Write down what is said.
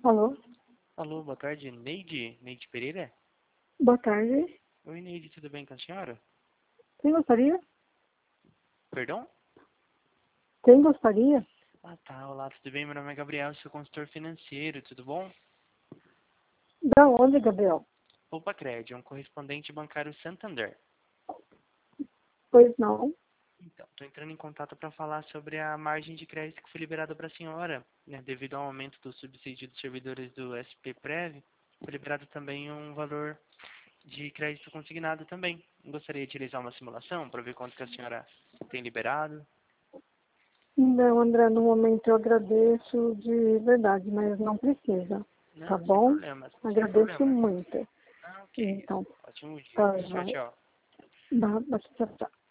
Alô? Alô, boa tarde, Neide? Neide Pereira? Boa tarde. Oi, Neide, tudo bem com a senhora? Quem gostaria? Perdão? Quem gostaria? Ah, tá, olá, tudo bem? Meu nome é Gabriel, sou consultor financeiro, tudo bom? Da onde, Gabriel? Poupa Crédito, um correspondente bancário Santander. Pois não. Então, estou entrando em contato para falar sobre a margem de crédito que foi liberada para a senhora, né? Devido ao aumento do subsídio dos servidores do SPPrev, foi liberado também um valor de crédito consignado também. Gostaria de realizar uma simulação para ver quanto que a senhora tem liberado. Não, André, no momento eu agradeço de verdade, mas não precisa. Tá Não, sem bom? problemas, sem Agradeço problemas. muito. Ah, ok. Então, Ótimo dia. tá, Tchau, já. tchau. Tchau, tchau.